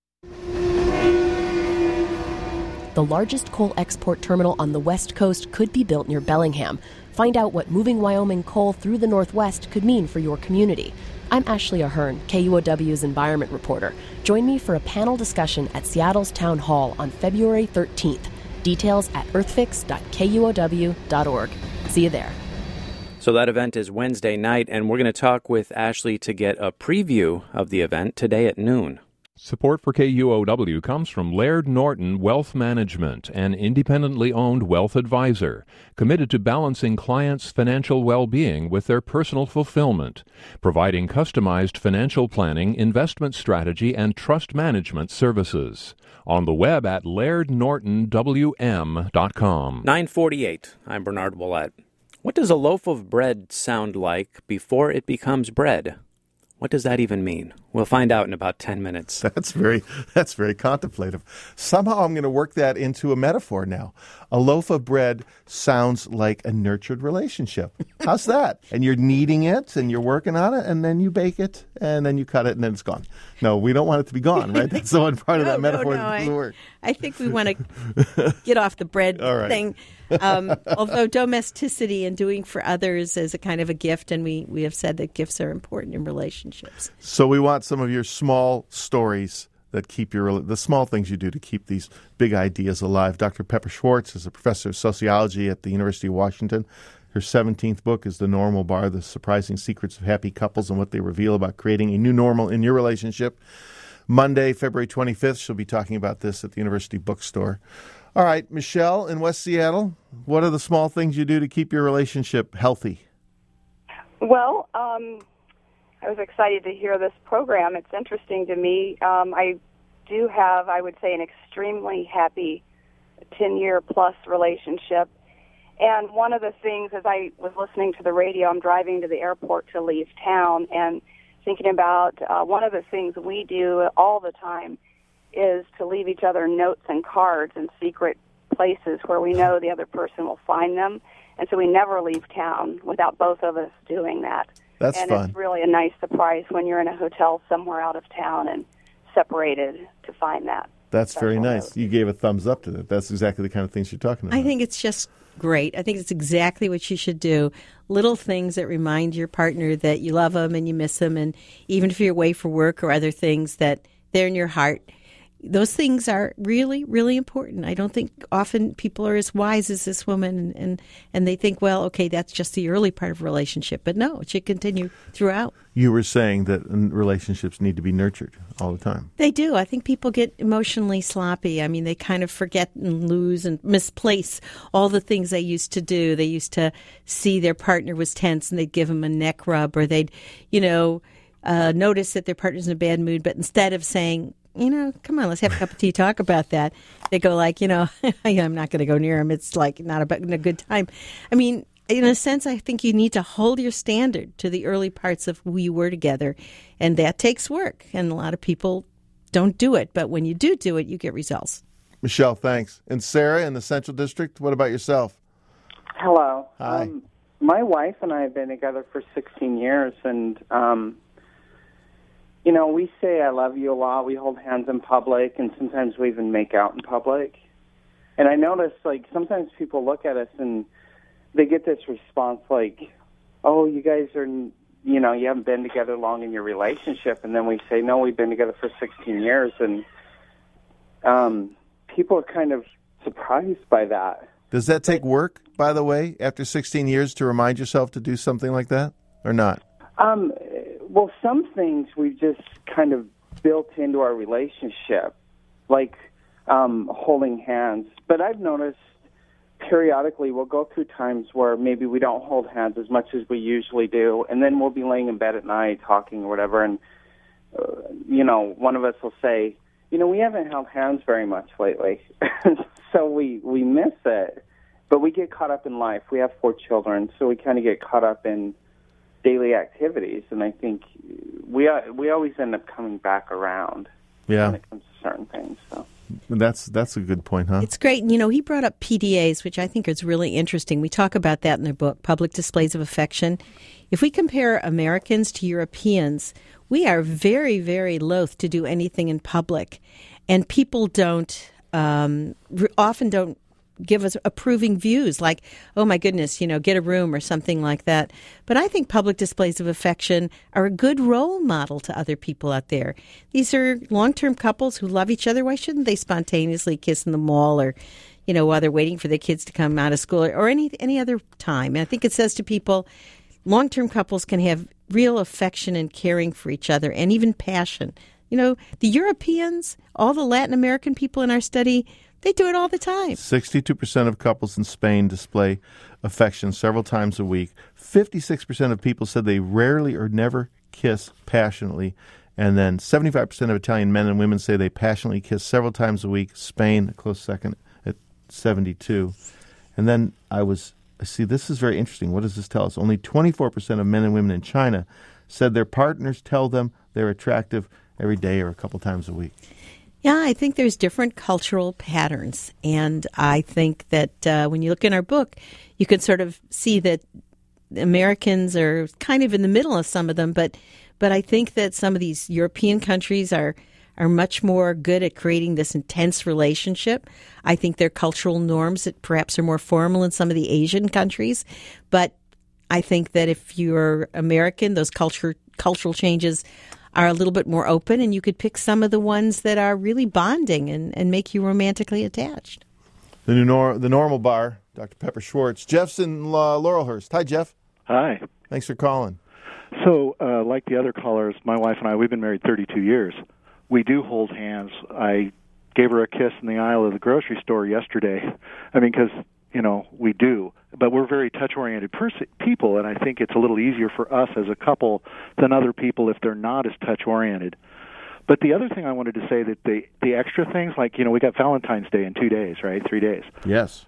The largest coal export terminal on the West Coast could be built near Bellingham. Find out what moving Wyoming coal through the Northwest could mean for your community. I'm Ashley Ahern, K U O W's environment reporter. Join me for a panel discussion at Seattle's Town Hall on February thirteenth. Details at earthfix dot K U O W dot org. See you there. So that event is Wednesday night, and we're going to talk with Ashley to get a preview of the event today at noon. Support for K U O W comes from Laird Norton Wealth Management, an independently owned wealth advisor, committed to balancing clients' financial well-being with their personal fulfillment, providing customized financial planning, investment strategy, and trust management services. On the web at laird norton w m dot com. nine forty-eight. I'm Bernard Willett. What does a loaf of bread sound like before it becomes bread? What does that even mean? We'll find out in about ten minutes. That's very that's very contemplative. Somehow I'm going to work that into a metaphor now. A loaf of bread sounds like a nurtured relationship. How's that? And you're kneading it, and you're working on it, and then you bake it, and then you cut it, and then it's gone. No, we don't want it to be gone, right? That's the one part no, of that metaphor no, no, that doesn't I, work. I think we want to get off the bread All right. thing. Um, although domesticity and doing for others is a kind of a gift, and we, we have said that gifts are important in relationships. So we want some of your small stories that keep your, the small things you do to keep these big ideas alive. Doctor Pepper Schwartz is a professor of sociology at the University of Washington. Her seventeenth book is The Normal Bar, The Surprising Secrets of Happy Couples and What They Reveal About Creating a New Normal in Your Relationship. Monday, February twenty-fifth, she'll be talking about this at the University Bookstore. All right, Michelle in West Seattle, what are the small things you do to keep your relationship healthy? Well, um, I was excited to hear this program. It's interesting to me. Um, I do have, I would say, an extremely happy ten-year-plus relationship. And one of the things, as I was listening to the radio, I'm driving to the airport to leave town, and thinking about uh, one of the things we do all the time is to leave each other notes and cards in secret places where we know the other person will find them. And so we never leave town without both of us doing that. That's and fun. And it's really a nice surprise when you're in a hotel somewhere out of town and separated to find that. That's very nice. Note. You gave a thumbs up to that. That's exactly the kind of things you're talking about. I think it's just great. I think it's exactly what you should do. Little things that remind your partner that you love them and you miss them, and even if you're away for work or other things, that they're in your heart. Those things are really, really important. I don't think often people are as wise as this woman, and, and, and they think, well, okay, that's just the early part of a relationship. But no, it should continue throughout. You were saying that relationships need to be nurtured all the time. They do. I think people get emotionally sloppy. I mean, they kind of forget and lose and misplace all the things they used to do. They used to see their partner was tense and they'd give them a neck rub, or they'd, you know, uh, notice that their partner's in a bad mood. But instead of saying, you know, come on, let's have a cup of tea, talk about that, they go like, you know, I'm not going to go near him. It's like not a, a good time. I mean, in a sense, I think you need to hold your standard to the early parts of who you were together, and that takes work. And a lot of people don't do it, but when you do do it, you get results. Michelle, thanks. And Sarah in the Central District, what about yourself? Hello. Hi. Um, my wife and I have been together for sixteen years, and um, you know, we say I love you a lot. We hold hands in public, and sometimes we even make out in public. And I notice, like, sometimes people look at us and they get this response like, oh, you guys are, you know, you haven't been together long in your relationship. And then we say, no, we've been together for sixteen years. And um, people are kind of surprised by that. Does that take work, by the way, after sixteen years to remind yourself to do something like that, or not? Um, well, some things we've just kind of built into our relationship, like um, holding hands. But I've noticed periodically we'll go through times where maybe we don't hold hands as much as we usually do, and then we'll be laying in bed at night talking or whatever, and, uh, you know, one of us will say, you know, we haven't held hands very much lately. So we, we miss it. But we get caught up in life. We have four children, so we kind of get caught up in daily activities, and I think we uh, we always end up coming back around yeah. when it comes to certain things. So that's that's a good point, huh? It's great. You know, he brought up P D As, which I think is really interesting. We talk about that in the book, Public Displays of Affection. If we compare Americans to Europeans, we are very, very loath to do anything in public, and people don't um, often don't give us approving views like, oh, my goodness, you know, get a room or something like that. But I think public displays of affection are a good role model to other people out there. These are long-term couples who love each other. Why shouldn't they spontaneously kiss in the mall or, you know, while they're waiting for their kids to come out of school or, or any any other time? And I think it says to people, long-term couples can have real affection and caring for each other and even passion. You know, the Europeans, all the Latin American people in our study, they do it all the time. sixty-two percent of couples in Spain display affection several times a week. fifty-six percent of people said they rarely or never kiss passionately. And then seventy-five percent of Italian men and women say they passionately kiss several times a week. Spain, a close second, at seventy-two. And then I was, see, this is very interesting. What does this tell us? Only twenty-four percent of men and women in China said their partners tell them they're attractive every day or a couple times a week. Yeah, I think there's different cultural patterns. And I think that uh, when you look in our book, you can sort of see that Americans are kind of in the middle of some of them. But but I think that some of these European countries are, are much more good at creating this intense relationship. I think their cultural norms that perhaps are more formal in some of the Asian countries. But I think that if you're American, those culture, cultural changes are a little bit more open, and you could pick some of the ones that are really bonding and, and make you romantically attached. The new nor- the Normal Bar, Doctor Pepper Schwartz. Jeff's in uh, Laurelhurst. Hi, Jeff. Hi. Thanks for calling. So, uh, like the other callers, my wife and I, we've been married thirty-two years. We do hold hands. I gave her a kiss in the aisle of the grocery store yesterday. I mean, because, you know, we do. But we're very touch-oriented pers- people, and I think it's a little easier for us as a couple than other people if they're not as touch-oriented. But the other thing I wanted to say, that the, the extra things, like, you know, we got Valentine's Day in two days, right? Three days. Yes.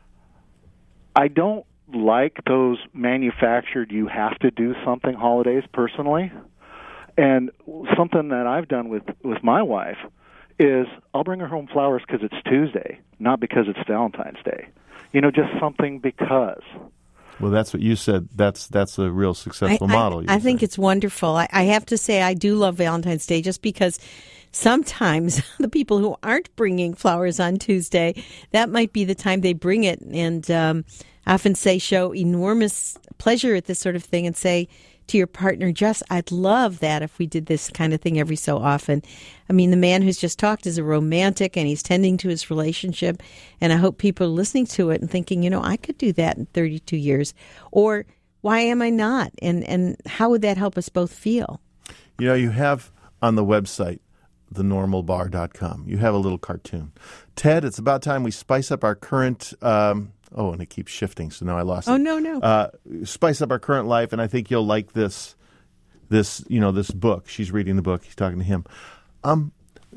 I don't like those manufactured, you have to do something holidays personally. And something that I've done with, with my wife is I'll bring her home flowers because it's Tuesday, not because it's Valentine's Day. You know, just something because. Well, that's what you said. That's that's a real successful I, model. I, I think it's wonderful. I, I have to say I do love Valentine's Day just because sometimes the people who aren't bringing flowers on Tuesday, that might be the time they bring it. And um, I often say show enormous pleasure at this sort of thing and say to your partner, Jess, I'd love that if we did this kind of thing every so often. I mean, the man who's just talked is a romantic and he's tending to his relationship. And I hope people are listening to it and thinking, you know, I could do that in thirty-two years. Or why am I not? And, and how would that help us both feel? You know, you have on the website, the normal bar dot com, you have a little cartoon. Ted, it's about time we spice up our current... Um, Oh, and it keeps shifting, so now I lost it. Oh, no, no. Uh, spice up our current life, and I think you'll like this, this, you know, this book. She's reading the book. He's talking to him. Um,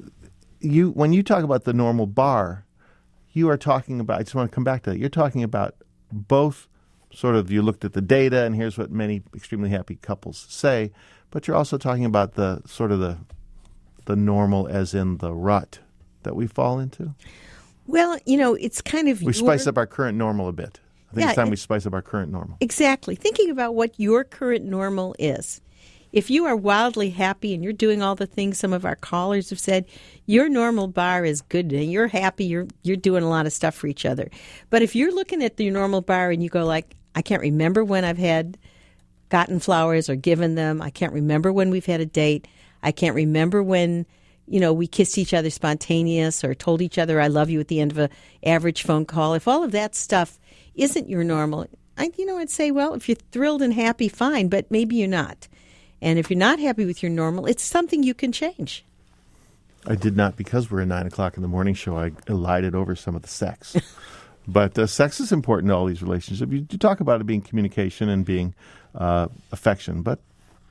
you, when you talk about the normal bar, you are talking about, I just want to come back to that. You're talking about both sort of, you looked at the data, and here's what many extremely happy couples say, but you're also talking about the sort of the, the normal as in the rut that we fall into. Well, you know, it's kind of... We your... spice up our current normal a bit. I think yeah, it's time it, we spice up our current normal. Exactly. Thinking about what your current normal is. If you are wildly happy and you're doing all the things some of our callers have said, your normal bar is good and you're happy, you're you're doing a lot of stuff for each other. But if you're looking at your normal bar and you go like, I can't remember when I've had gotten flowers or given them. I can't remember when we've had a date. I can't remember when... you know, we kissed each other spontaneous or told each other I love you at the end of an average phone call. If all of that stuff isn't your normal, I, you know, I'd say, well, if you're thrilled and happy, fine, but maybe you're not. And if you're not happy with your normal, it's something you can change. I did not, because we're a nine o'clock in the morning show, I elided over some of the sex. But uh, sex is important to all these relationships. You, you talk about it being communication and being uh, affection, but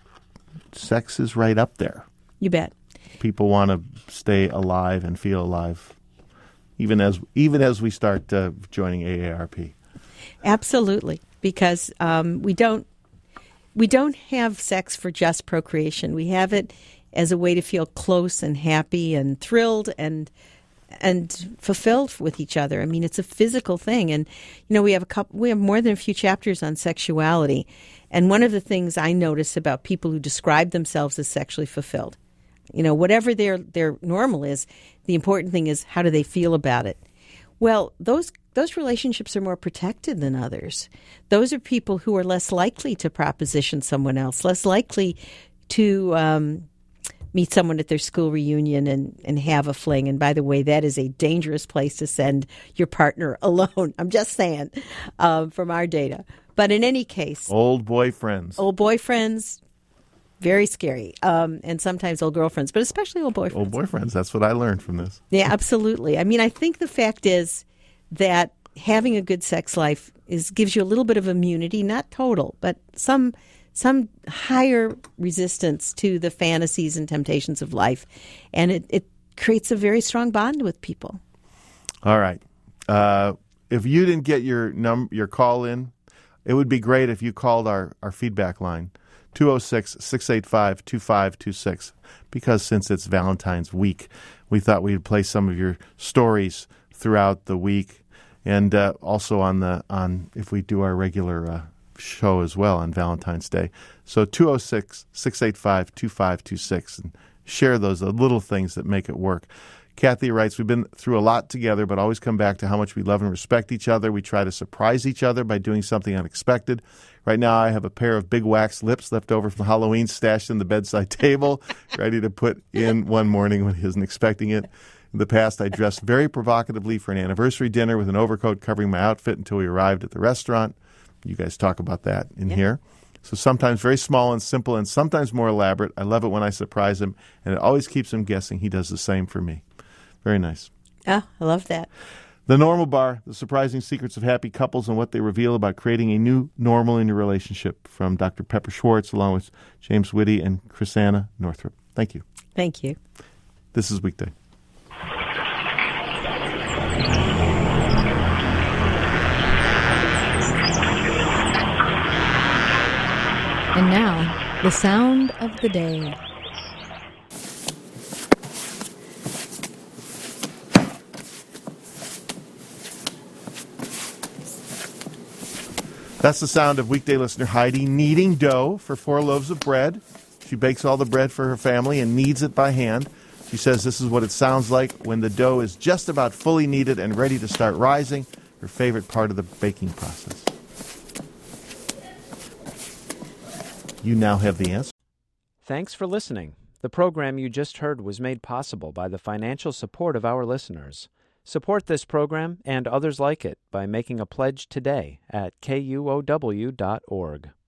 sex is right up there. You bet. People want to stay alive and feel alive, even as even as we start uh, joining A A R P. Absolutely, because um, we don't we don't have sex for just procreation. We have it as a way to feel close and happy and thrilled and and fulfilled with each other. I mean, it's a physical thing, and you know we have a couple. We have more than a few chapters on sexuality, and one of the things I notice about people who describe themselves as sexually fulfilled. You know, whatever their, their normal is, the important thing is how do they feel about it. Well, those those relationships are more protected than others. Those are people who are less likely to proposition someone else, less likely to um, meet someone at their school reunion and, and have a fling. And by the way, that is a dangerous place to send your partner alone. I'm just saying, um, from our data. But in any case... Old boyfriends. Old boyfriends... Very scary. Um, and sometimes old girlfriends, but especially old boyfriends. Old boyfriends. That's what I learned from this. Yeah, absolutely. I mean, I think the fact is that having a good sex life is gives you a little bit of immunity, not total, but some some higher resistance to the fantasies and temptations of life. And it, it creates a very strong bond with people. All right. Uh, if you didn't get your num- your call in, it would be great if you called our, our feedback line. two oh six, six eight five, two five two six, because since it's Valentine's week, we thought we'd play some of your stories throughout the week, and uh, also on the on if we do our regular uh, show as well on Valentine's Day. So two oh six, six eight five, two five two six, and share those the little things that make it work. Kathy writes, we've been through a lot together, but always come back to how much we love and respect each other. We try to surprise each other by doing something unexpected. Right now, I have a pair of big wax lips left over from Halloween stashed in the bedside table, ready to put in one morning when he isn't expecting it. In the past, I dressed very provocatively for an anniversary dinner with an overcoat covering my outfit until we arrived at the restaurant. You guys talk about that in yeah. here. So sometimes very small and simple and sometimes more elaborate. I love it when I surprise him, and it always keeps him guessing. He does the same for me. Very nice. Oh, I love that. The Normal Bar, the surprising secrets of happy couples and what they reveal about creating a new normal in your relationship, from Doctor Pepper Schwartz along with James Whitty and Chrisanna Northrup. Thank you. Thank you. This is Weekday. And now, the sound of the day. That's the sound of weekday listener Heidi kneading dough for four loaves of bread. She bakes all the bread for her family and kneads it by hand. She says this is what it sounds like when the dough is just about fully kneaded and ready to start rising, her favorite part of the baking process. You now have the answer. Thanks for listening. The program you just heard was made possible by the financial support of our listeners. Support this program and others like it by making a pledge today at K U O W dot org.